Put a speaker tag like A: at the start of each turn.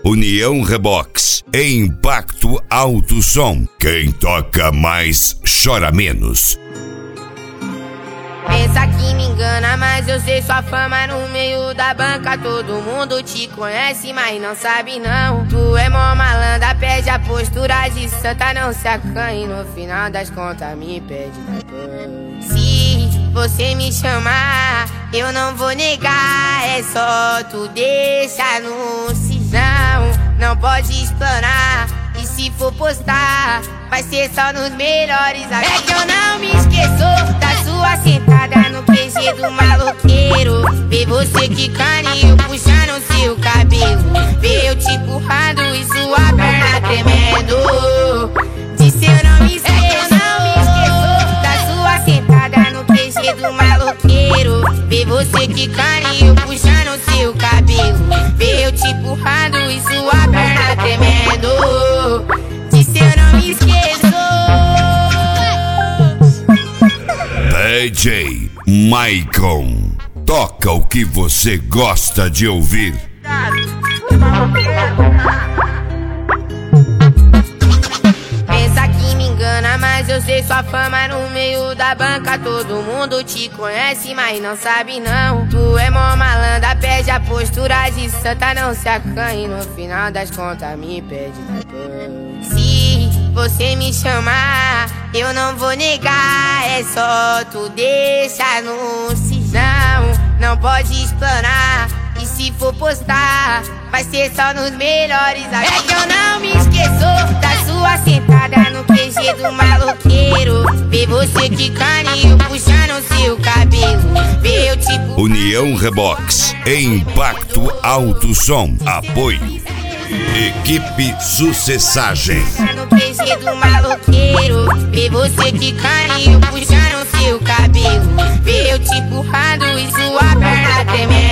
A: União Rebox e Impacto Alto Som. Quem toca mais, chora menos.
B: Pensa que me engana, mas eu sei sua fama no meio da banca. Todo mundo te conhece, mas não sabe não. Tu é mó malandra, perde a postura de santa, não se acanhe. No final das contas me pede depois. Se você me chamar, eu não vou negar. É só tu deixar no sinal. Não pode explanar, e se for postar, vai ser só nos melhores. É que eu não me esqueço da sua sentada no PG do maloqueiro. Vê você quicando e eu puxando seu cabelo. Vê eu te empurrando e sua perna tremendo. Disse eu não me esqueço. É que eu não me esqueço da sua sentada no PG do maloqueiro. Vê você quicando e eu puxando seu cabelo. Vê eu te empurrando e sua perna tremendo. Disse eu não me esqueço.
A: DJ Maicon, toca o que você gosta de ouvir.
B: Pensa que me engana, mas eu sei sua fama no meio da banca. Todo mundo te conhece, mas não sabe não. Tu é mó malandra, perde a postura de santa, não se acanhe. No final das contas me pede depois. Se você me chamar, eu não vou negar. É só tu deixar no sinal. Não pode explanar, e se for postar, vai ser só nos melhores. É que eu não me esqueço da sua sentada no PG do maloqueiro. Vê você quicando e eu puxando seu cabelo. Vê eu tipo
A: União Rebox e Impacto Alto Som. Apoio Equipe Sucessagem.
B: no PG do maloqueiro. Vê você quicando e eu puxando seu cabelo. Vê eu te empurrando e sua perna tremendo.